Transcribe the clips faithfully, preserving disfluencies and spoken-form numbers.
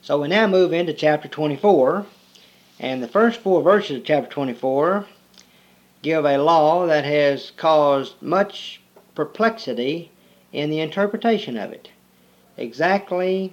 So we now move into chapter twenty-four, and the first four verses of chapter twenty-four give a law that has caused much perplexity in the interpretation of it. Exactly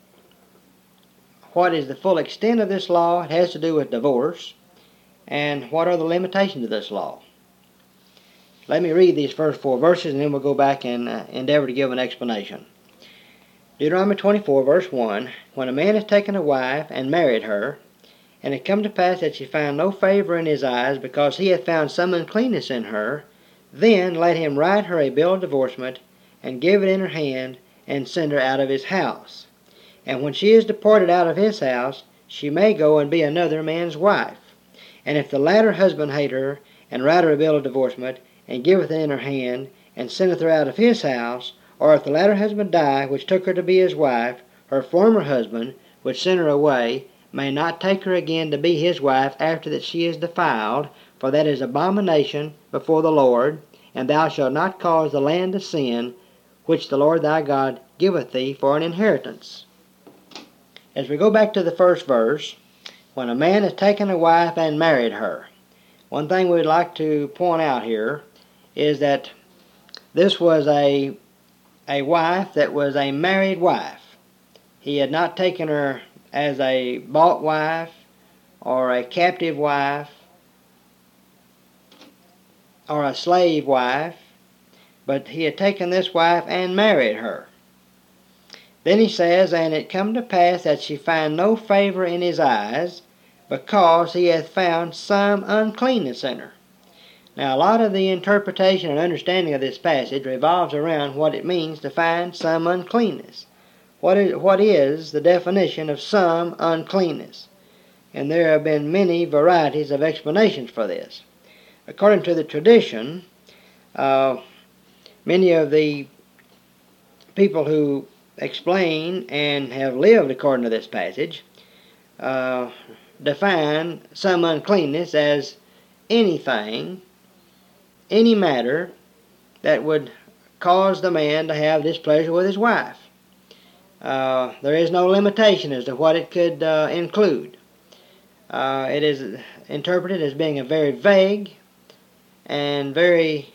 what is the full extent of this law? It has to do with divorce, and what are the limitations of this law? Let me read these first four verses, and then we'll go back and uh, endeavor to give an explanation. Deuteronomy twenty-four, verse one, When a man has taken a wife and married her, and it come to pass that she find no favor in his eyes, because he hath found some uncleanness in her, then let him write her a bill of divorcement, and give it in her hand, and send her out of his house. And when she is departed out of his house, she may go and be another man's wife. And if the latter husband hate her, and write her a bill of divorcement, and giveth it in her hand, and sendeth her out of his house, or if the latter husband die, which took her to be his wife, her former husband, which sent her away, may not take her again to be his wife after that she is defiled, for that is abomination before the Lord, and thou shalt not cause the land to sin, which the Lord thy God giveth thee for an inheritance. As we go back to the first verse, when a man has taken a wife and married her, one thing we'd like to point out here is that this was a a wife that was a married wife. He had not taken her as a bought wife or a captive wife or a slave wife, but he had taken this wife and married her. Then he says, And it come to pass that she find no favor in his eyes, because he hath found some uncleanness in her. Now, a lot of the interpretation and understanding of this passage revolves around what it means to find some uncleanness. What is, what is the definition of some uncleanness? And there have been many varieties of explanations for this. According to the tradition, uh, many of the people who explain and have lived according to this passage uh, define some uncleanness as anything, any matter that would cause the man to have displeasure with his wife. Uh, there is no limitation as to what it could uh, include. Uh, it is interpreted as being a very vague and very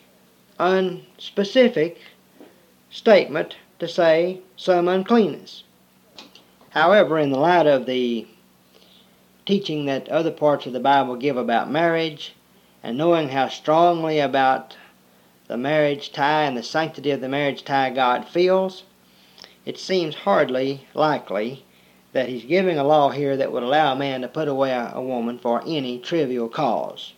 unspecific statement to say some uncleanness. However, in the light of the teaching that other parts of the Bible give about marriage, and knowing how strongly about the marriage tie and the sanctity of the marriage tie God feels, it seems hardly likely that he's giving a law here that would allow a man to put away a, a woman for any trivial cause.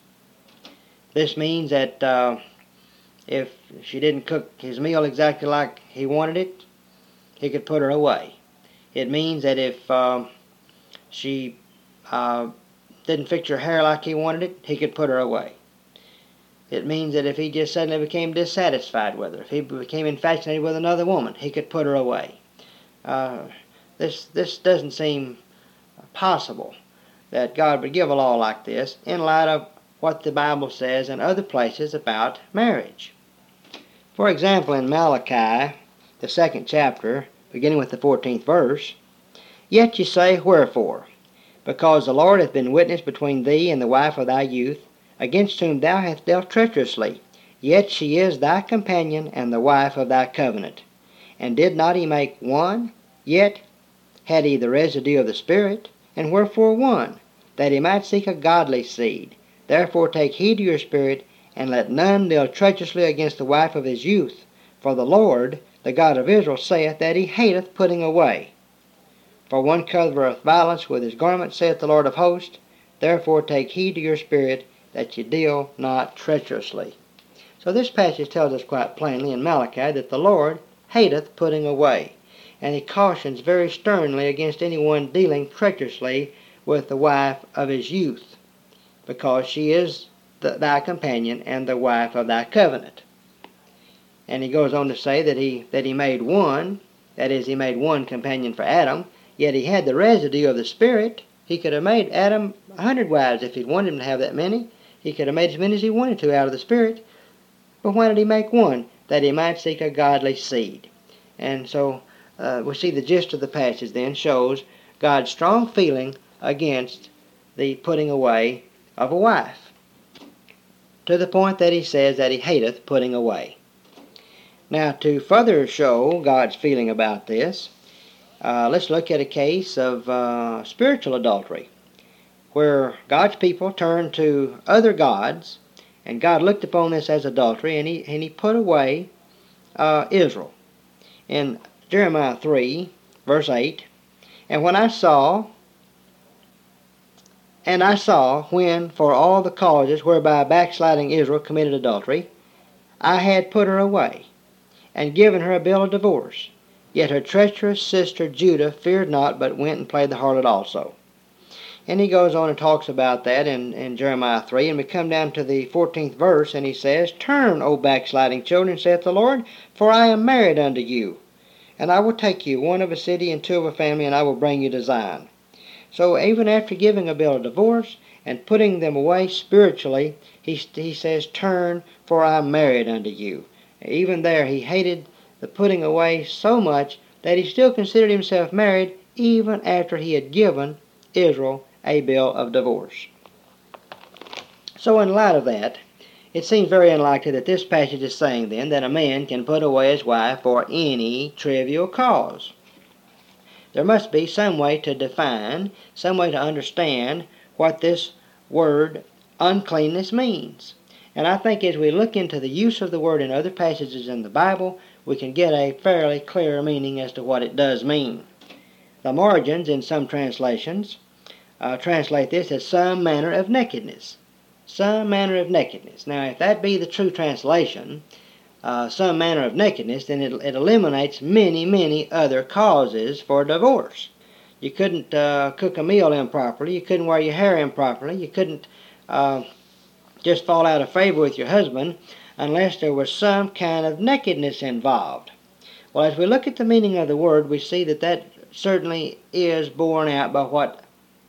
This means that uh, if she didn't cook his meal exactly like he wanted it, he could put her away. It means that if uh, she uh, didn't fix her hair like he wanted it, he could put her away. It means that if he just suddenly became dissatisfied with her, if he became infatuated with another woman, he could put her away. Uh, this, this doesn't seem possible that God would give a law like this in light of what the Bible says in other places about marriage. For example, in Malachi, the second chapter, beginning with the fourteenth verse, Yet ye say, Wherefore? Because the Lord hath been witness between thee and the wife of thy youth, against whom thou hast dealt treacherously, yet she is thy companion and the wife of thy covenant. And did not he make one? Yet had he the residue of the Spirit, and wherefore one? That he might seek a godly seed. Therefore take heed to your spirit, and let none deal treacherously against the wife of his youth. For the Lord, the God of Israel, saith that he hateth putting away. For one covereth violence with his garment, saith the Lord of hosts. Therefore take heed to your spirit, that ye deal not treacherously. So this passage tells us quite plainly in Malachi that the Lord hateth putting away. And he cautions very sternly against anyone dealing treacherously with the wife of his youth, because she is the, thy companion and the wife of thy covenant. And he goes on to say that he that he made one, that is, he made one companion for Adam, yet he had the residue of the Spirit. He could have made Adam a hundred wives if he'd wanted him to have that many. He could have made as many as he wanted to out of the Spirit. But why did he make one? That he might seek a godly seed. And so uh, we see the gist of the passage then shows God's strong feeling against the putting away of a wife, to the point that he says that he hateth putting away. Now, to further show God's feeling about this, uh, let's look at a case of uh, spiritual adultery, where God's people turned to other gods, and God looked upon this as adultery, and he, and he put away uh, Israel. In Jeremiah three, verse eight, And when I saw, and I saw when for all the causes whereby backsliding Israel committed adultery, I had put her away, and given her a bill of divorce. Yet her treacherous sister Judah feared not, but went and played the harlot also. And he goes on and talks about that in, in Jeremiah three, and we come down to the fourteenth verse, and he says, Turn, O backsliding children, saith the Lord, for I am married unto you, and I will take you, one of a city and two of a family, and I will bring you to Zion. So even after giving a bill of divorce and putting them away spiritually, he, he says, Turn, for I am married unto you. Even there he hated the putting away so much that he still considered himself married even after he had given Israel a bill of divorce. So in light of that, it seems very unlikely that this passage is saying then that a man can put away his wife for any trivial cause. There must be some way to define, some way to understand what this word uncleanness means. And I think as we look into the use of the word in other passages in the Bible, we can get a fairly clear meaning as to what it does mean. The margins in some translations uh, translate this as some manner of nakedness. Some manner of nakedness. Now, if that be the true translation, uh, some manner of nakedness, then it, it eliminates many, many other causes for divorce. You couldn't uh, cook a meal improperly. You couldn't wear your hair improperly. You couldn't uh, just fall out of favor with your husband unless there was some kind of nakedness involved. Well, as we look at the meaning of the word, we see that that certainly is borne out by what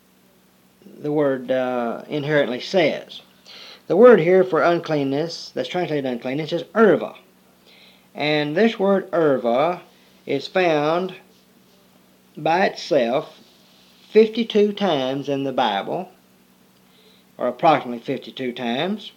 the word uh, inherently says. The word here for uncleanness, that's translated uncleanness, is erva. And this word erva is found by itself fifty-two times in the Bible, or approximately fifty-two times.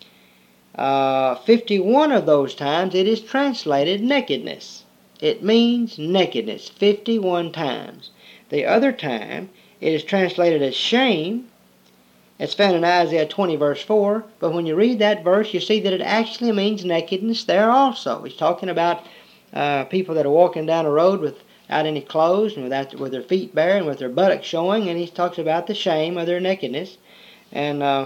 Uh, fifty-one of those times it is translated nakedness. It means nakedness fifty-one times. The other time it is translated as shame. It's found in Isaiah twenty verse four, but when you read that verse you see that it actually means nakedness there also. He's talking about uh, people that are walking down a road without any clothes and without, with their feet bare and with their buttocks showing, and he talks about the shame of their nakedness. And uh,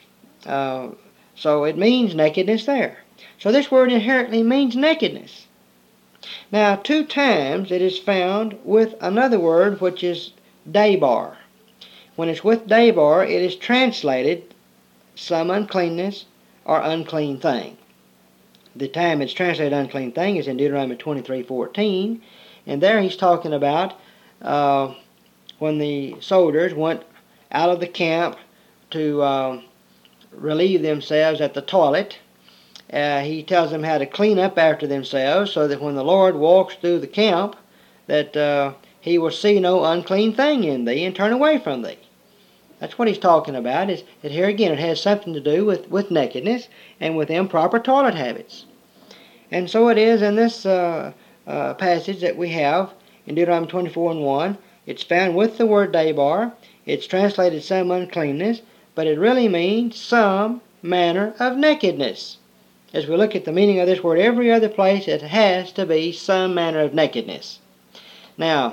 uh, so it means nakedness there. So this word inherently means nakedness. Now, two times it is found with another word which is debar. When it's with debar, it is translated some uncleanness or unclean thing. The time it's translated unclean thing is in Deuteronomy twenty-three fourteen, and there he's talking about uh, when the soldiers went out of the camp to uh, relieve themselves at the toilet. Uh, he tells them how to clean up after themselves so that when the Lord walks through the camp, that uh, he will see no unclean thing in thee and turn away from thee. That's what he's talking about. Is that here again it has something to do with, with nakedness and with improper toilet habits. And so it is in this uh, uh, passage that we have in Deuteronomy twenty-four and one. It's found with the word debar. It's translated some uncleanness, but it really means some manner of nakedness. As we look at the meaning of this word, every other place it has to be some manner of nakedness. Now,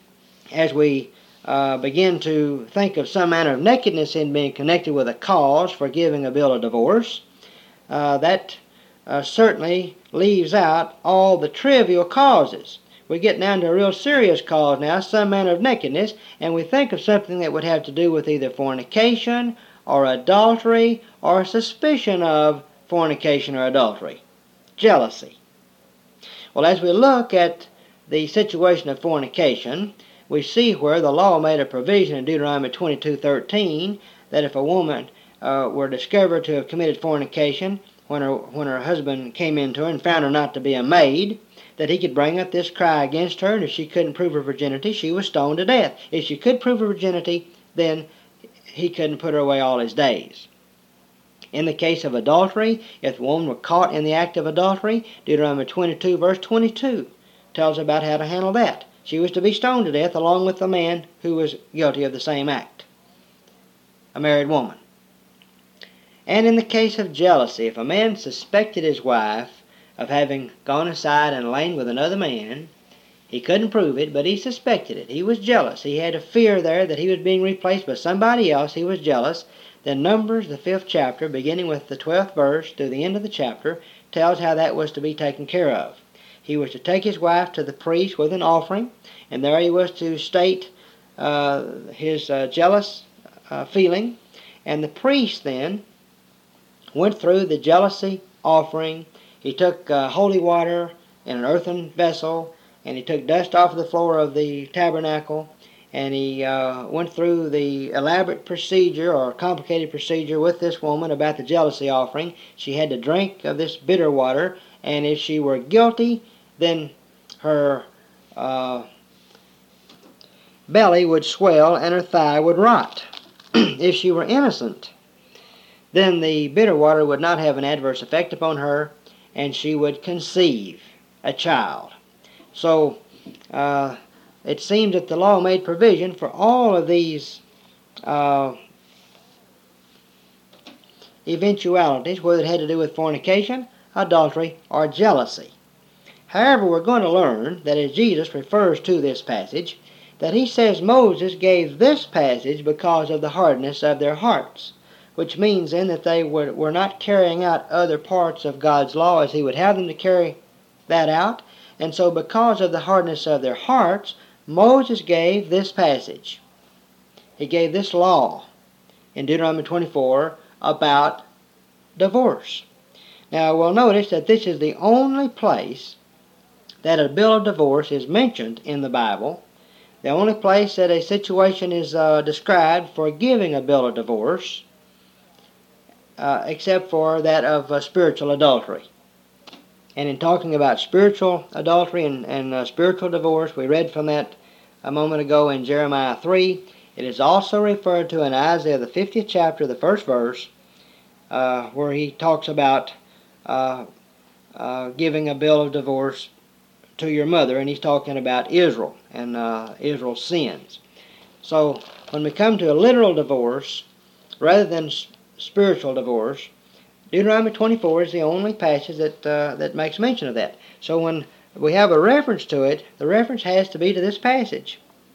as we uh, begin to think of some manner of nakedness in being connected with a cause for giving a bill of divorce, uh, that uh, certainly leaves out all the trivial causes. We get down to a real serious cause now, some manner of nakedness, and we think of something that would have to do with either fornication or adultery or suspicion of fornication or adultery. Jealousy. Well, as we look at the situation of fornication, we see where the law made a provision in Deuteronomy twenty-two thirteen that if a woman uh, were discovered to have committed fornication when her, when her husband came into her and found her not to be a maid, that he could bring up this cry against her, and if she couldn't prove her virginity, she was stoned to death. If she could prove her virginity, then he couldn't put her away all his days. In the case of adultery, if the woman were caught in the act of adultery, Deuteronomy twenty-two, verse twenty-two, tells about how to handle that. She was to be stoned to death along with the man who was guilty of the same act, a married woman. And in the case of jealousy, if a man suspected his wife of having gone aside and lain with another man, he couldn't prove it, but he suspected it. He was jealous. He had a fear there that he was being replaced by somebody else. He was jealous. Then Numbers, the fifth chapter, beginning with the twelfth verse to the end of the chapter, tells how that was to be taken care of. He was to take his wife to the priest with an offering, and there he was to state uh, his uh, jealous uh, feeling. And the priest then went through the jealousy offering. He took uh, holy water in an earthen vessel, and he took dust off the floor of the tabernacle, and he uh, went through the elaborate procedure or complicated procedure with this woman about the jealousy offering. She had to drink of this bitter water, and if she were guilty, then her uh, belly would swell and her thigh would rot. If she were innocent, then the bitter water would not have an adverse effect upon her, and she would conceive a child. So uh, it seems that the law made provision for all of these uh, eventualities, whether it had to do with fornication, adultery, or jealousy. However, we're going to learn that as Jesus refers to this passage, that he says Moses gave this passage because of the hardness of their hearts, which means then that they were, were not carrying out other parts of God's law as he would have them to carry that out. And so because of the hardness of their hearts, Moses gave this passage. He gave this law in Deuteronomy twenty-four about divorce. Now we'll notice that this is the only place that a bill of divorce is mentioned in the Bible, the only place that a situation is uh, described for giving a bill of divorce, uh, except for that of uh, spiritual adultery. And in talking about spiritual adultery and, and uh, spiritual divorce, we read from that a moment ago in Jeremiah three. It is also referred to in Isaiah the fiftieth chapter, the first verse, uh, where he talks about uh, uh, giving a bill of divorce to your mother, and he's talking about Israel and uh, Israel's sins. So when we come to a literal divorce, rather than s- spiritual divorce, Deuteronomy twenty-four is the only passage that uh, that makes mention of that. So when we have a reference to it, the reference has to be to this passage.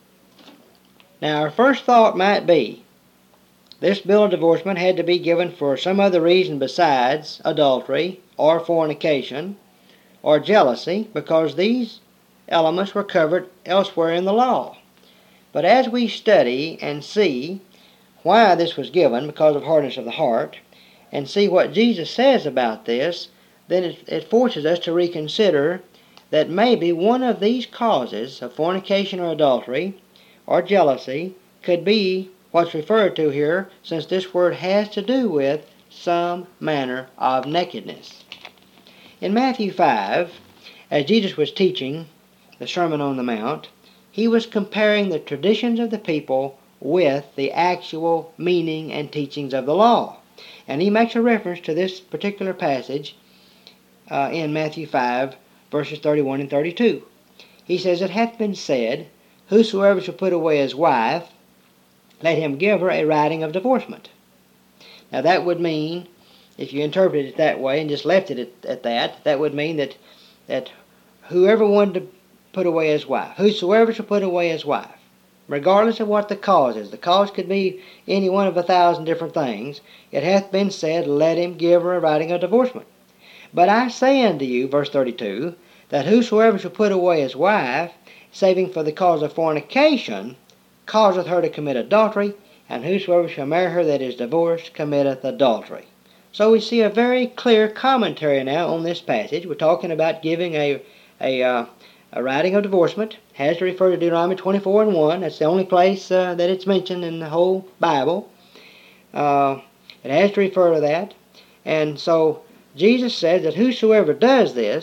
Now our first thought might be, this bill of divorcement had to be given for some other reason besides adultery or fornication or jealousy, because these elements were covered elsewhere in the law. But as we study and see why this was given, because of hardness of the heart, and see what Jesus says about this, then it, it forces us to reconsider that maybe one of these causes of fornication or adultery or jealousy could be what's referred to here, since this word has to do with some manner of nakedness. In Matthew five, as Jesus was teaching the Sermon on the Mount, he was comparing the traditions of the people with the actual meaning and teachings of the law. And he makes a reference to this particular passage uh, in Matthew five, verses thirty-one and thirty-two. He says, "It hath been said, Whosoever shall put away his wife, let him give her a writing of divorcement." Now that would mean, if you interpreted it that way and just left it at, at that, that would mean that, that whoever wanted to put away his wife, whosoever shall put away his wife, regardless of what the cause is, the cause could be any one of a thousand different things, it hath been said, let him give her a writing of divorcement. But I say unto you, verse thirty-two, that whosoever shall put away his wife, saving for the cause of fornication, causeth her to commit adultery, and whosoever shall marry her that is divorced committeth adultery. So we see a very clear commentary now on this passage. We're talking about giving a a, uh, a writing of divorcement. It has to refer to Deuteronomy twenty-four and one. That's the only place uh, that it's mentioned in the whole Bible. Uh, it has to refer to that. And so Jesus says that whosoever does this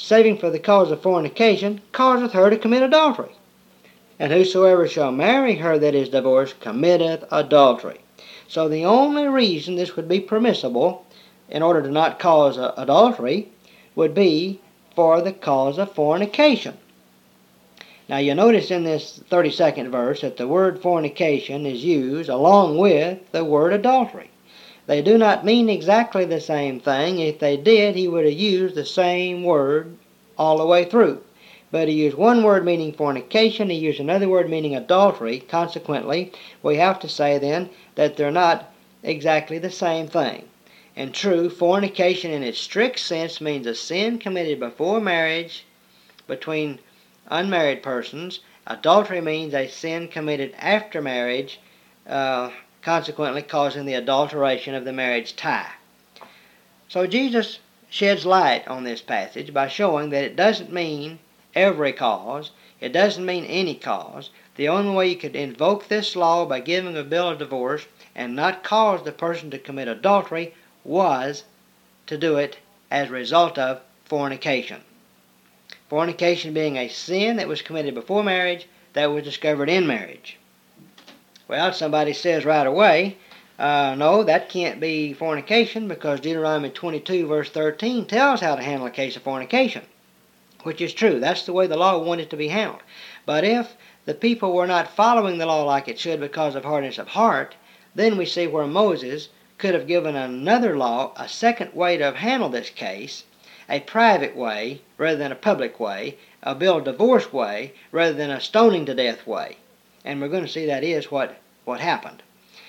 saving for the cause of fornication, causeth her to commit adultery. And whosoever shall marry her that is divorced committeth adultery. So the only reason this would be permissible, in order to not cause uh, adultery, would be for the cause of fornication. Now you notice in this thirty-second verse that the word fornication is used along with the word adultery. They do not mean exactly the same thing. If they did, he would have used the same word all the way through. But he used one word meaning fornication, he used another word meaning adultery. Consequently, we have to say then that they're not exactly the same thing. And true, fornication in its strict sense means a sin committed before marriage between unmarried persons. Adultery means a sin committed after marriage, uh, consequently causing the adulteration of the marriage tie. So Jesus sheds light on this passage by showing that it doesn't mean every cause, it doesn't mean any cause. The only way you could invoke this law by giving a bill of divorce and not cause the person to commit adultery was to do it as a result of fornication. Fornication being a sin that was committed before marriage that was discovered in marriage. Well, somebody says right away, uh, no, that can't be fornication because Deuteronomy twenty-two verse thirteen tells how to handle a case of fornication, which is true. That's the way the law wanted to be handled. But if the people were not following the law like it should because of hardness of heart, then we see where Moses could have given another law, a second way to handle this case, a private way rather than a public way, a bill of divorce way rather than a stoning to death way. And we're going to see that is what, what happened.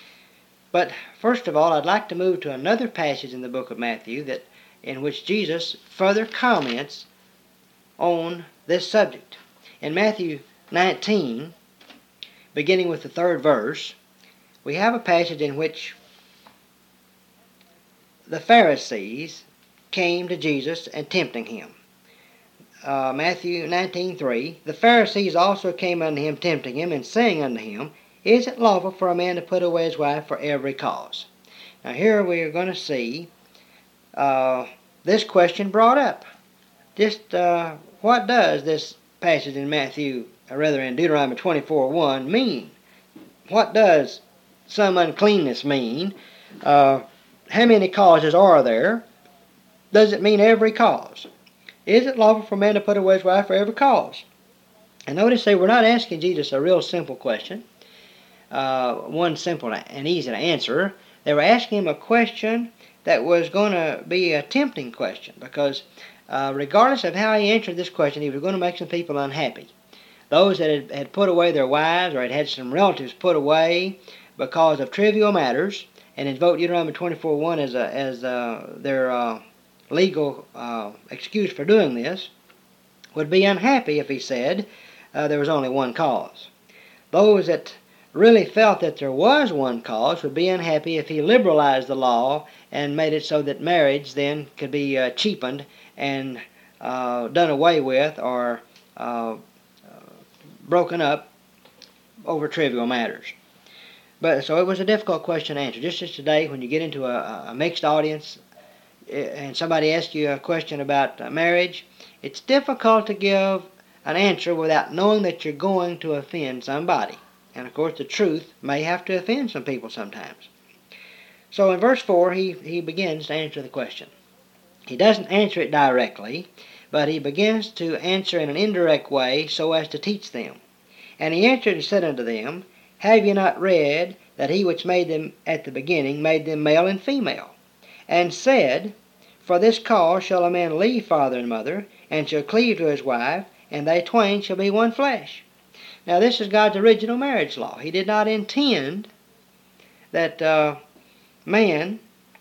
But first of all, I'd like to move to another passage in the book of Matthew that in which Jesus further comments on this subject. In Matthew nineteen, beginning with the third verse, we have a passage in which the Pharisees came to Jesus and tempting him. Uh, Matthew nineteen three, the Pharisees also came unto him, tempting him, and saying unto him, Is it lawful for a man to put away his wife for every cause? Now here we are going to see uh, this question brought up. Just uh, what does this passage in Matthew, or rather in Deuteronomy twenty-four one, mean? What does some uncleanness mean? Uh, how many causes are there? Does it mean every cause? Is it lawful for a man to put away his wife for every cause? And notice they were not asking Jesus a real simple question, uh, one simple and easy to answer. They were asking him a question that was going to be a tempting question, because uh, regardless of how he answered this question, he was going to make some people unhappy. Those that had, had put away their wives or had had some relatives put away because of trivial matters and invoked Deuteronomy twenty-four one as, a, as uh, their uh, legal uh, excuse for doing this, would be unhappy if he said uh, there was only one cause. Those that really felt that there was one cause would be unhappy if he liberalized the law and made it so that marriage then could be uh, cheapened and uh, done away with or uh, broken up over trivial matters. But so it was a difficult question to answer. Just as today, when you get into a, a mixed audience and somebody asks you a question about marriage, it's difficult to give an answer without knowing that you're going to offend somebody. And of course the truth may have to offend some people sometimes. So in verse four, he, he begins to answer the question. He doesn't answer it directly, but he begins to answer in an indirect way so as to teach them. And he answered and said unto them, Have ye not read that he which made them at the beginning made them male and female? And said, For this cause shall a man leave father and mother, and shall cleave to his wife, and they twain shall be one flesh. Now this is God's original marriage law. He did not intend that uh, man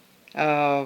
uh,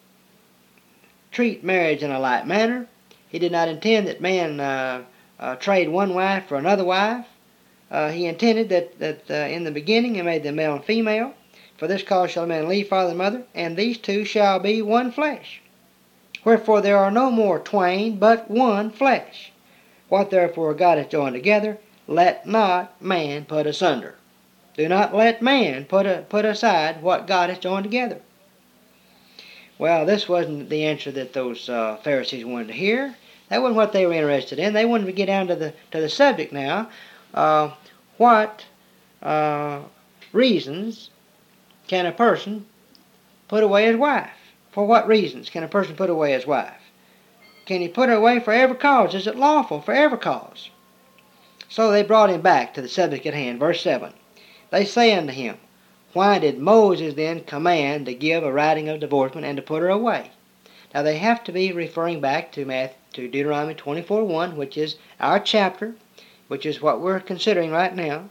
treat marriage in a light manner. He did not intend that man uh, uh, trade one wife for another wife. Uh, he intended that, that uh, in the beginning he made them male and female. For this cause shall a man leave father and mother, and these two shall be one flesh. Wherefore there are no more twain, but one flesh. What therefore God hath joined together, let not man put asunder. Do not let man put a, put aside what God hath joined together. Well, this wasn't the answer that those uh, Pharisees wanted to hear. That wasn't what they were interested in. They wanted to get down to the to the subject now. Uh, what uh, reasons can a person put away his wife? For what reasons can a person put away his wife? Can he put her away for every cause? Is it lawful for every cause? So they brought him back to the subject at hand. Verse seven. They say unto him, why did Moses then command to give a writing of divorcement and to put her away? Now they have to be referring back to, Matthew, to Deuteronomy twenty-four one, which is our chapter, which is what we're considering right now.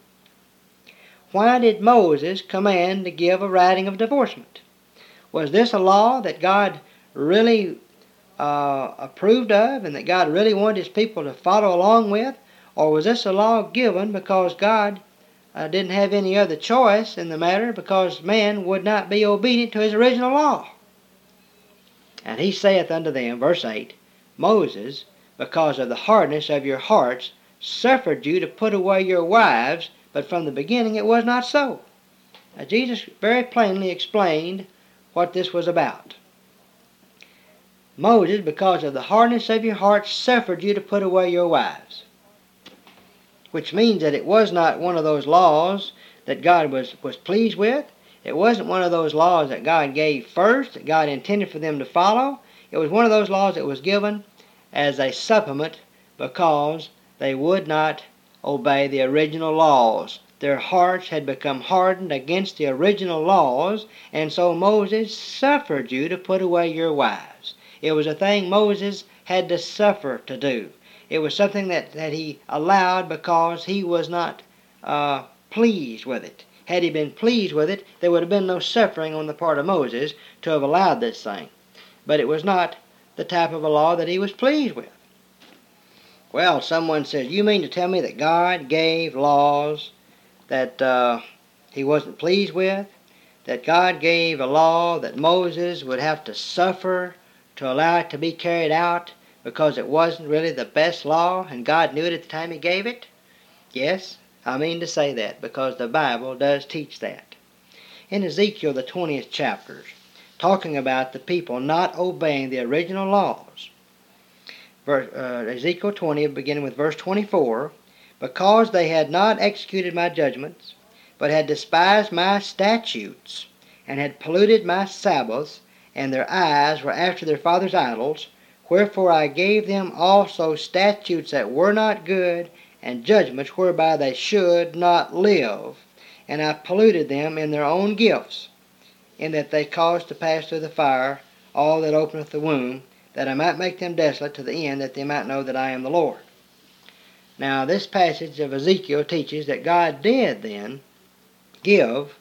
Why did Moses command to give a writing of divorcement? Was this a law that God really uh, approved of and that God really wanted his people to follow along with? Or was this a law given because God uh, didn't have any other choice in the matter, because man would not be obedient to his original law? And he saith unto them, verse eight, Moses, because of the hardness of your hearts, suffered you to put away your wives, but from the beginning it was not so. Now Jesus very plainly explained what this was about. Moses, because of the hardness of your hearts, suffered you to put away your wives. Which means that it was not one of those laws that God was, was pleased with. It wasn't one of those laws that God gave first, that God intended for them to follow. It was one of those laws that was given as a supplement because they would not obey the original laws. Their hearts had become hardened against the original laws, and so Moses suffered you to put away your wives. It was a thing Moses had to suffer to do. It was something that, that he allowed because he was not uh, pleased with it. Had he been pleased with it, there would have been no suffering on the part of Moses to have allowed this thing. But it was not the type of a law that he was pleased with. Well, someone says, you mean to tell me that God gave laws that uh, he wasn't pleased with? That God gave a law that Moses would have to suffer to allow it to be carried out because it wasn't really the best law and God knew it at the time he gave it? Yes, I mean to say that because the Bible does teach that. In Ezekiel, the twentieth chapter, talking about the people not obeying the original laws, verse, uh, Ezekiel twenty, beginning with verse twenty-four, because they had not executed my judgments, but had despised my statutes, and had polluted my Sabbaths, and their eyes were after their fathers' idols, wherefore I gave them also statutes that were not good, and judgments whereby they should not live. And I polluted them in their own gifts, in that they caused to pass through the fire all that openeth the womb, that I might make them desolate to the end, that they might know that I am the Lord. Now this passage of Ezekiel teaches that God did then give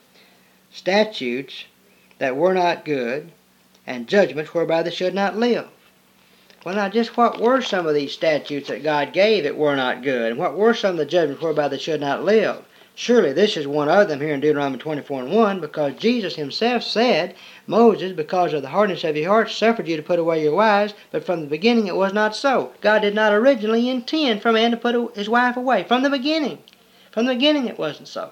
statutes that were not good, and judgments whereby they should not live. Well, now, just what were some of these statutes that God gave that were not good? And what were some of the judgments whereby they should not live? Surely this is one of them here in Deuteronomy twenty-four and one, because Jesus himself said, Moses, because of the hardness of your heart, suffered you to put away your wives, but from the beginning it was not so. God did not originally intend for man to put his wife away. From the beginning. From the beginning it wasn't so.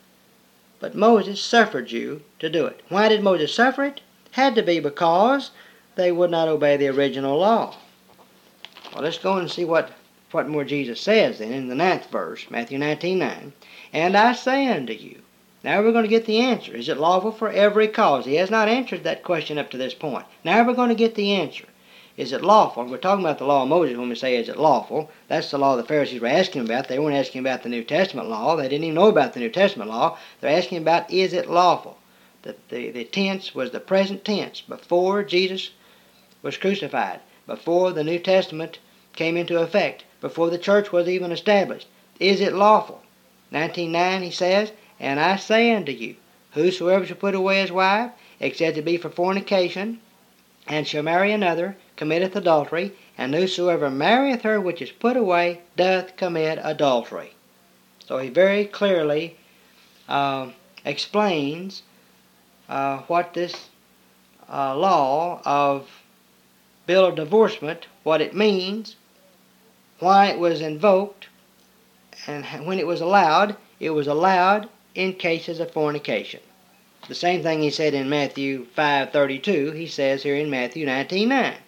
But Moses suffered you to do it. Why did Moses suffer it? Had to be because they would not obey the original law. Well, let's go and see what, what more Jesus says then in the ninth verse, Matthew nineteen nine. And I say unto you, now we're going to get the answer. Is it lawful for every cause? He has not answered that question up to this point. Now we're going to get the answer. Is it lawful? We're talking about the law of Moses when we say is it lawful. That's the law the Pharisees were asking about. They weren't asking about the New Testament law. They didn't even know about the New Testament law. They're asking about is it lawful. The, the, the tense was the present tense before Jesus was crucified, before the New Testament came into effect, before the church was even established. Is it lawful? nineteen nine he says, and I say unto you, whosoever shall put away his wife, except it be for fornication, and shall marry another, committeth adultery, and whosoever marrieth her which is put away, doth commit adultery. So he very clearly uh, explains uh, what this uh, law of bill of divorcement, what it means, why it was invoked, and when it was allowed. It was allowed in cases of fornication. The same thing he said in Matthew five thirty-two, he says here in Matthew nineteen nine.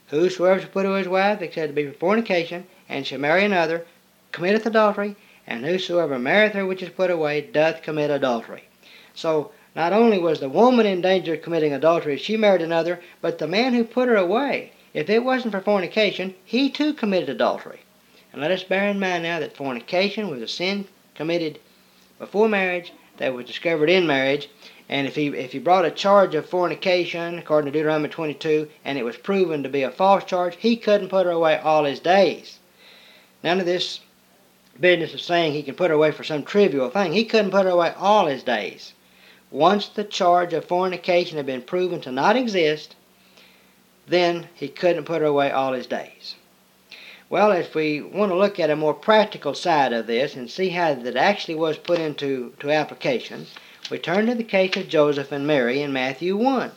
Whosoever shall put away his wife, except it be for fornication, and shall marry another, committeth adultery, and whosoever marrieth her which is put away doth commit adultery. So, not only was the woman in danger of committing adultery if she married another, but the man who put her away, if it wasn't for fornication, he too committed adultery. And let us bear in mind now that fornication was a sin committed before marriage that was discovered in marriage. And if he if he brought a charge of fornication, according to Deuteronomy twenty-two, and it was proven to be a false charge, he couldn't put her away all his days. None of this business of saying he can put her away for some trivial thing. He couldn't put her away all his days. Once the charge of fornication had been proven to not exist, then he couldn't put her away all his days. Well, if we want to look at a more practical side of this and see how that actually was put into to application, we turn to the case of Joseph and Mary in Matthew one.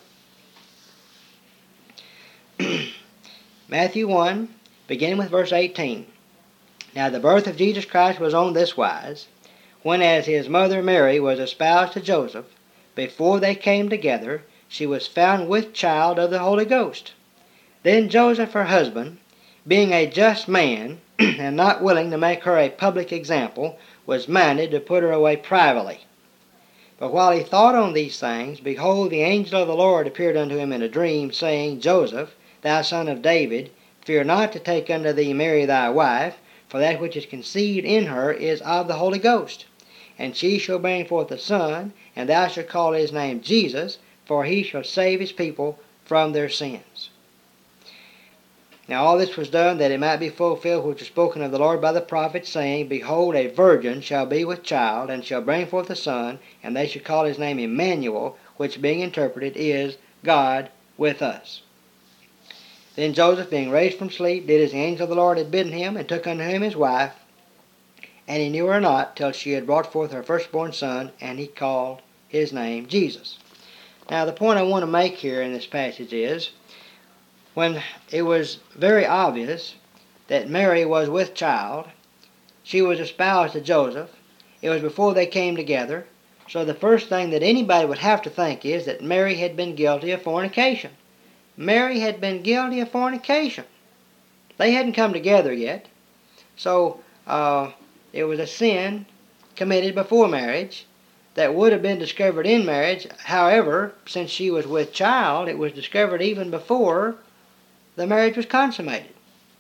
Matthew one, beginning with verse eighteen. Now the birth of Jesus Christ was on this wise, when as his mother Mary was espoused to Joseph, before they came together, she was found with child of the Holy Ghost. Then Joseph her husband, being a just man, and not willing to make her a public example, was minded to put her away privately. But while he thought on these things, behold, the angel of the Lord appeared unto him in a dream, saying, Joseph, thou son of David, fear not to take unto thee Mary thy wife, for that which is conceived in her is of the Holy Ghost. And she shall bring forth a son, and thou shalt call his name Jesus, for he shall save his people from their sins. Now all this was done that it might be fulfilled which was spoken of the Lord by the prophet, saying, Behold, a virgin shall be with child, and shall bring forth a son, and they shall call his name Emmanuel, which being interpreted is God with us. Then Joseph, being raised from sleep, did as the angel of the Lord had bidden him, and took unto him his wife, and he knew her not till she had brought forth her firstborn son, and he called his name Jesus. Now the point I want to make here in this passage is, when it was very obvious that Mary was with child, she was espoused to Joseph, it was before they came together, so the first thing that anybody would have to think is that Mary had been guilty of fornication. Mary had been guilty of fornication. They hadn't come together yet, so uh, it was a sin committed before marriage that would have been discovered in marriage. However, since she was with child, it was discovered even before the marriage was consummated.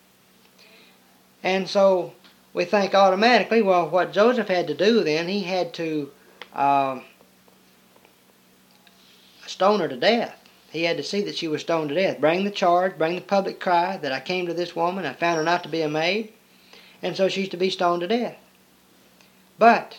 And so we think automatically, well, what Joseph had to do then, he had to uh, stone her to death. He had to see that she was stoned to death. Bring the charge, bring the public cry that I came to this woman, I found her not to be a maid, and so she's to be stoned to death. But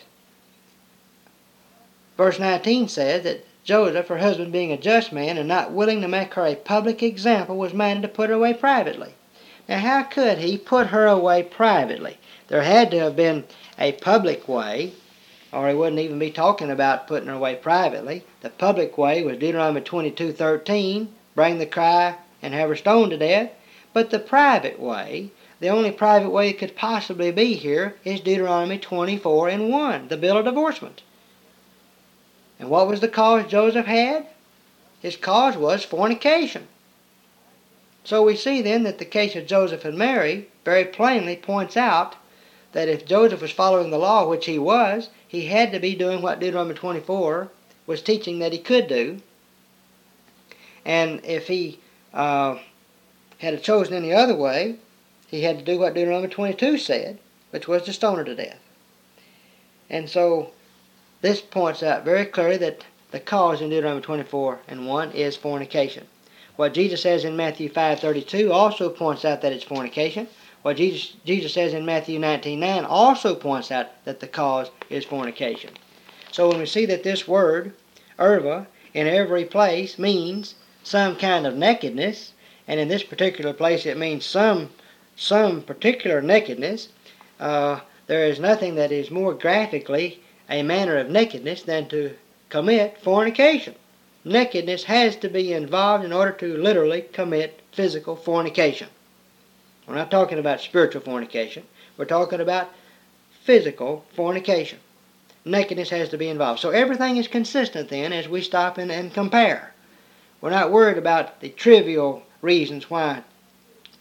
verse nineteen says that Joseph, her husband, being a just man and not willing to make her a public example, was minded to put her away privately. Now how could he put her away privately? There had to have been a public way, or he wouldn't even be talking about putting her away privately. The public way was Deuteronomy twenty-two thirteen, bring the cry and have her stoned to death. But the private way, the only private way it could possibly be here, is Deuteronomy twenty-four and one, the bill of divorcement. And what was the cause Joseph had? His cause was fornication. So we see then that the case of Joseph and Mary very plainly points out that if Joseph was following the law, which he was, he had to be doing what Deuteronomy twenty-four was teaching that he could do. And if he uh, had chosen any other way, he had to do what Deuteronomy twenty-two said, which was to stone her to death. And so this points out very clearly that the cause in Deuteronomy twenty-four and one is fornication. What Jesus says in Matthew five thirty-two also points out that it's fornication. What Jesus, Jesus says in Matthew nineteen nine also points out that the cause is fornication. So when we see that this word, erva, in every place means some kind of nakedness, and in this particular place it means some, some particular nakedness, uh, there is nothing that is more graphically a manner of nakedness than to commit fornication. Nakedness has to be involved in order to literally commit physical fornication. We're not talking about spiritual fornication. We're talking about physical fornication. Nakedness has to be involved. So everything is consistent then as we stop and, and compare. We're not worried about the trivial reasons why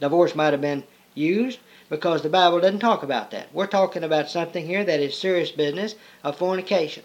divorce might have been used, because the Bible doesn't talk about that. We're talking about something here that is serious business of fornication.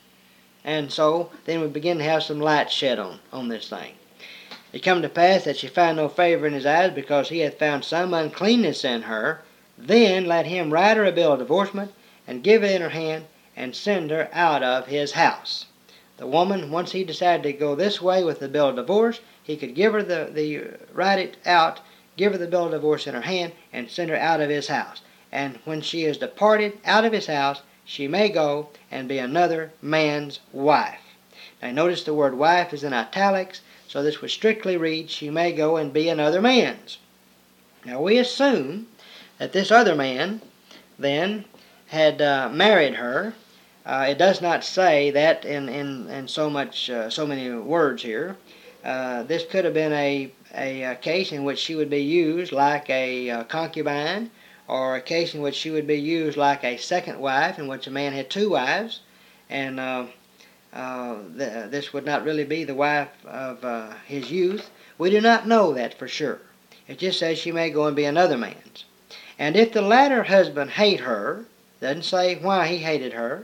And so then we begin to have some light shed on, on this thing. It come to pass that she found no favor in his eyes, because he hath found some uncleanness in her. Then let him write her a bill of divorcement, and give it in her hand, and send her out of his house. The woman, once he decided to go this way with the bill of divorce, he could give her the, the write it out, give her the bill of divorce in her hand, and send her out of his house. And when she is departed out of his house, she may go and be another man's wife. Now notice the word wife is in italics, so this would strictly read, she may go and be another man's. Now we assume that this other man then had uh, married her. Uh, it does not say that in, in, in so much uh, so many words here. Uh, this could have been a, a, a case in which she would be used like a, a concubine, or a case in which she would be used like a second wife, in which a man had two wives, and uh, uh, th this would not really be the wife of uh, his youth. We do not know that for sure. It just says she may go and be another man's. And if the latter husband hate her, doesn't say why he hated her,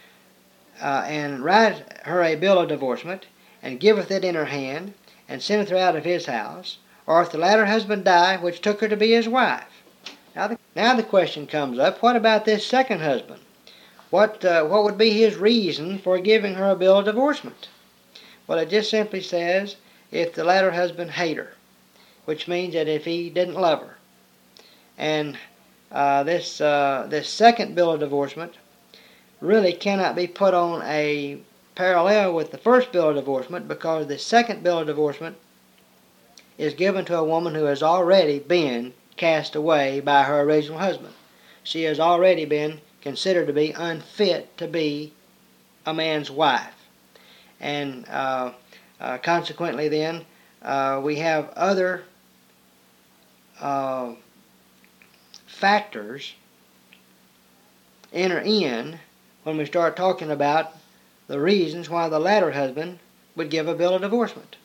uh, and write her a bill of divorcement, and giveth it in her hand, and sendeth her out of his house, or if the latter husband die, which took her to be his wife. Now the, now the question comes up, what about this second husband? What, uh, what would be his reason for giving her a bill of divorcement? Well, it just simply says, if the latter husband hate her, which means that if he didn't love her. And uh, this, uh, this second bill of divorcement really cannot be put on a parallel with the first bill of divorcement, because the second bill of divorcement is given to a woman who has already been cast away by her original husband. She has already been considered to be unfit to be a man's wife. And uh, uh, consequently then, uh, we have other uh, factors enter in when we start talking about the reasons why the latter husband would give a bill of divorcement.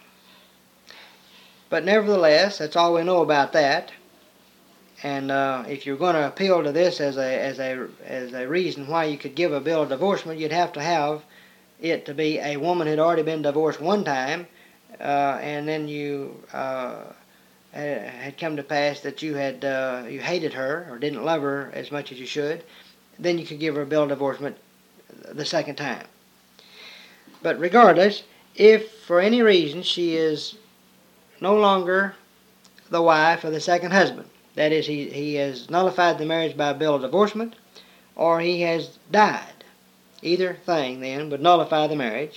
But nevertheless, that's all we know about that. And uh, if you're going to appeal to this as a as a as a reason why you could give a bill of divorcement, you'd have to have it to be a woman who had already been divorced one time, uh, and then you uh, had come to pass that you had uh, you hated her or didn't love her as much as you should. Then you could give her a bill of divorcement the second time. But regardless, if for any reason she is no longer the wife of the second husband, that is, he, he has nullified the marriage by a bill of divorcement, or he has died, either thing then would nullify the marriage,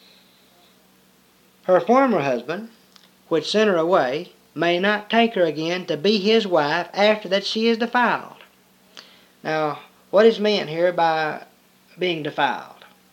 her former husband, which sent her away, may not take her again to be his wife after that she is defiled. Now, what is meant here by being defiled?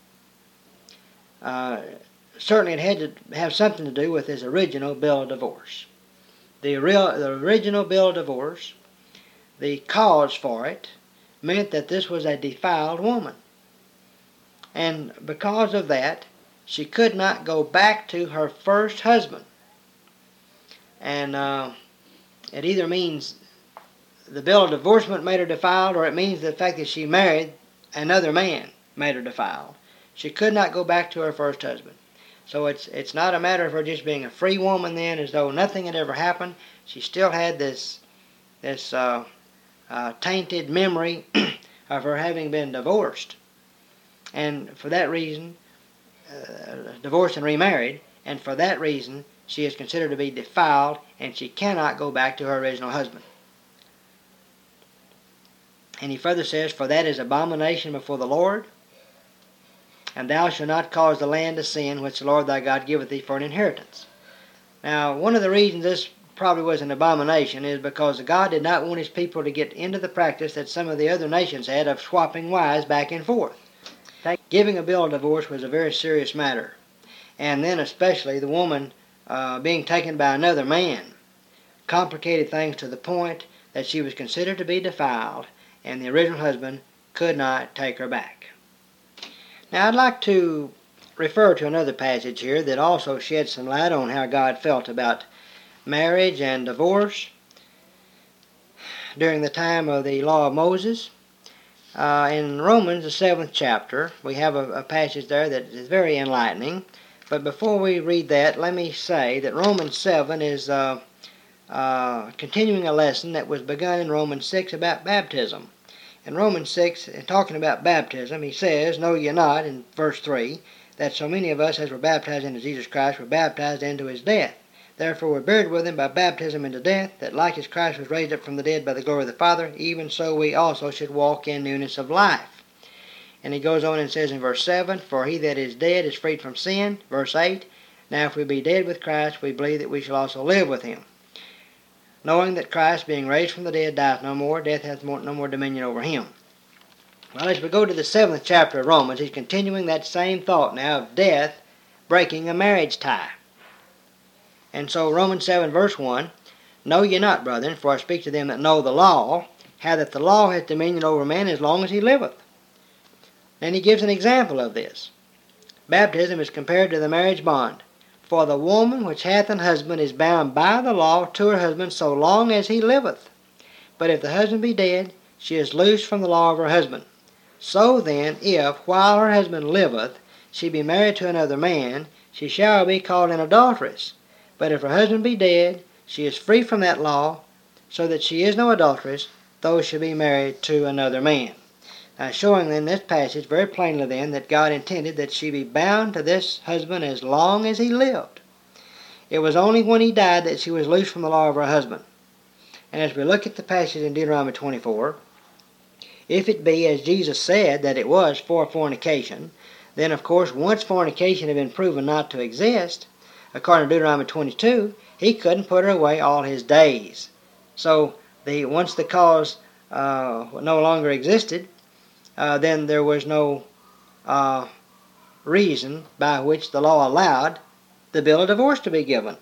Uh, certainly it had to have something to do with his original bill of divorce. The, real, the original bill of divorce, the cause for it, meant that this was a defiled woman. And because of that, she could not go back to her first husband. And uh, it either means the bill of divorcement made her defiled, or it means the fact that she married another man made her defiled. She could not go back to her first husband. So it's it's not a matter of her just being a free woman then, as though nothing had ever happened. She still had this this uh, uh, tainted memory of her having been divorced, and for that reason, uh, divorced and remarried, and for that reason, she is considered to be defiled, and she cannot go back to her original husband. And he further says, "For that is abomination before the Lord. And thou shalt not cause the land to sin, which the Lord thy God giveth thee for an inheritance." Now, one of the reasons this probably was an abomination is because God did not want his people to get into the practice that some of the other nations had of swapping wives back and forth. Giving a bill of divorce was a very serious matter. And then especially the woman uh, being taken by another man complicated things to the point that she was considered to be defiled, and the original husband could not take her back. Now, I'd like to refer to another passage here that also sheds some light on how God felt about marriage and divorce. during the time of the law of Moses. Uh, in Romans, the seventh chapter, we have a, a passage there that is very enlightening. But before we read that, let me say that Romans seven is uh, uh, continuing a lesson that was begun in Romans six about baptism. In Romans six, talking about baptism, he says, "Know ye not," in verse three, "that so many of us as were baptized into Jesus Christ were baptized into his death. Therefore we're buried with him by baptism into death, that like as Christ was raised up from the dead by the glory of the Father, even so we also should walk in newness of life." And he goes on and says in verse seven, "For he that is dead is freed from sin." Verse eight, "Now if we be dead with Christ, we believe that we shall also live with him. Knowing that Christ, being raised from the dead, dieth no more, death hath no more dominion over him." Well, as we go to the seventh chapter of Romans, he's continuing that same thought now of death breaking a marriage tie. And so Romans seven verse one, "Know ye not, brethren, for I speak to them that know the law, how that the law hath dominion over man as long as he liveth." And he gives an example of this. Baptism is compared to the marriage bond. "For the woman which hath an husband is bound by the law to her husband so long as he liveth. But if the husband be dead, she is loosed from the law of her husband. So then, if, while her husband liveth, she be married to another man, she shall be called an adulteress. But if her husband be dead, she is free from that law, so that she is no adulteress, though she be married to another man." Now, showing in this passage very plainly then that God intended that she be bound to this husband as long as he lived. It was only when he died that she was loosed from the law of her husband. And as we look at the passage in Deuteronomy twenty-four, if it be as Jesus said that it was for fornication, then of course once fornication had been proven not to exist, according to Deuteronomy twenty-two, he couldn't put her away all his days. So the once the cause uh, no longer existed, uh, then there was no uh, reason by which the law allowed the bill of divorce to be given.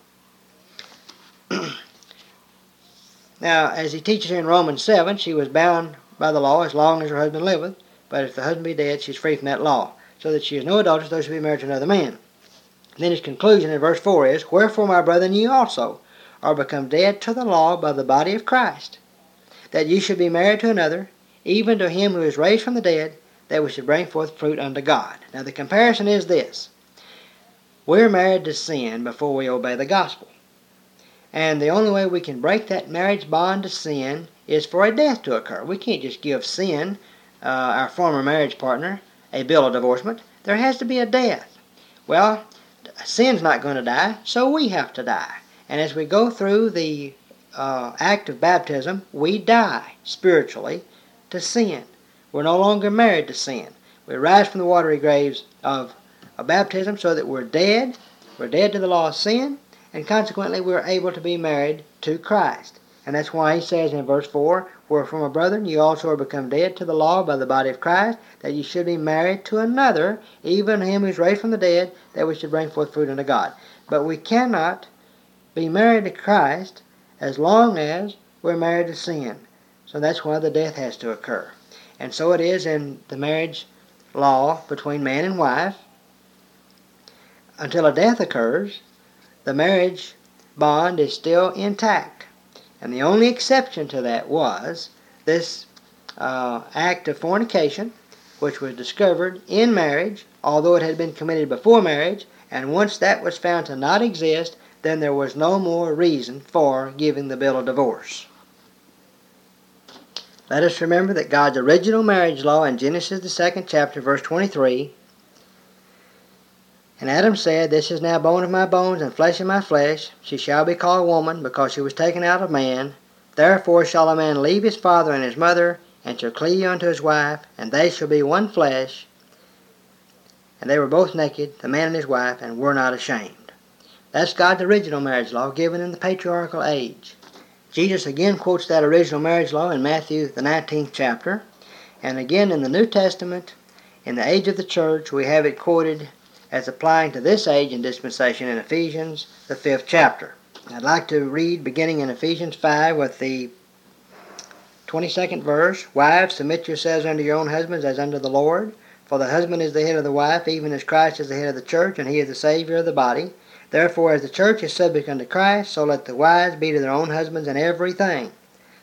Now, as he teaches here in Romans seven, she was bound by the law as long as her husband liveth, but if the husband be dead, she is free from that law, so that she is no adulteress, though she be married to another man. Then his conclusion in verse four is, "Wherefore, my brethren, ye also are become dead to the law by the body of Christ, that ye should be married to another, even to him who is raised from the dead, that we should bring forth fruit unto God." Now the comparison is this. We're married to sin before we obey the gospel. And the only way we can break that marriage bond to sin is for a death to occur. We can't just give sin, uh, our former marriage partner, a bill of divorcement. There has to be a death. Well, sin's not going to die, so we have to die. And as we go through the uh, act of baptism, we die spiritually to sin. We're no longer married to sin. We rise from the watery graves of, of baptism so that we're dead. We're dead to the law of sin, and consequently we're able to be married to Christ. And that's why he says in verse four, "Wherefore, my brethren, ye also are become dead to the law by the body of Christ, that ye should be married to another, even him who is raised from the dead, that we should bring forth fruit unto God." But we cannot be married to Christ as long as we're married to sin. So that's why the death has to occur. And so it is in the marriage law between man and wife. Until a death occurs, the marriage bond is still intact. And the only exception to that was this uh, act of fornication, which was discovered in marriage, although it had been committed before marriage, and once that was found to not exist, then there was no more reason for giving the bill of divorce. Let us remember that God's original marriage law in Genesis the second chapter, verse twenty-three, "And Adam said, This is now bone of my bones and flesh of my flesh. She shall be called woman, because she was taken out of man. Therefore shall a man leave his father and his mother, and shall cleave unto his wife, and they shall be one flesh. And they were both naked, the man and his wife, and were not ashamed." That's God's original marriage law given in the patriarchal age. Jesus again quotes that original marriage law in Matthew the nineteenth chapter. And again in the New Testament, in the age of the church, we have it quoted as applying to this age and dispensation in Ephesians the fifth chapter. I'd like to read beginning in Ephesians five with the twenty-second verse. "Wives, submit yourselves unto your own husbands as unto the Lord. For the husband is the head of the wife, even as Christ is the head of the church, and he is the Savior of the body. Therefore, as the church is subject unto Christ, so let the wives be to their own husbands in everything.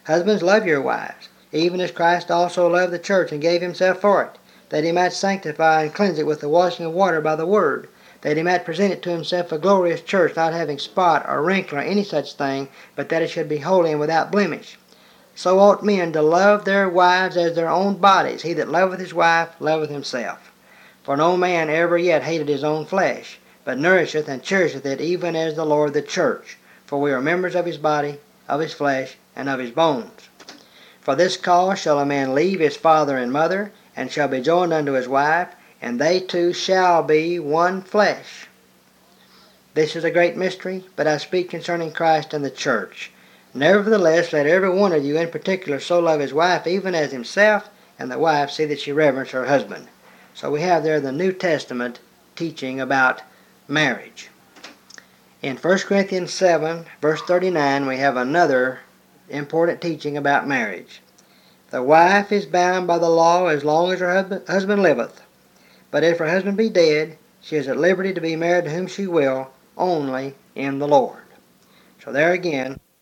Husbands, love your wives, even as Christ also loved the church and gave himself for it, that he might sanctify and cleanse it with the washing of water by the word, that he might present it to himself a glorious church, not having spot or wrinkle or any such thing, but that it should be holy and without blemish. So ought men to love their wives as their own bodies. He that loveth his wife loveth himself. For no man ever yet hated his own flesh, but nourisheth and cherisheth it, even as the Lord the church. For we are members of his body, of his flesh, and of his bones. For this cause shall a man leave his father and mother, and shall be joined unto his wife, and they two shall be one flesh. This is a great mystery, but I speak concerning Christ and the church. Nevertheless, let every one of you in particular so love his wife even as himself, and the wife see that she reverence her husband. So we have there the New Testament teaching about marriage. In First Corinthians seven, verse thirty-nine, we have another important teaching about marriage. The wife is bound by the law as long as her husband liveth, but if her husband be dead, she is at liberty to be married to whom she will, only in the Lord. So there again,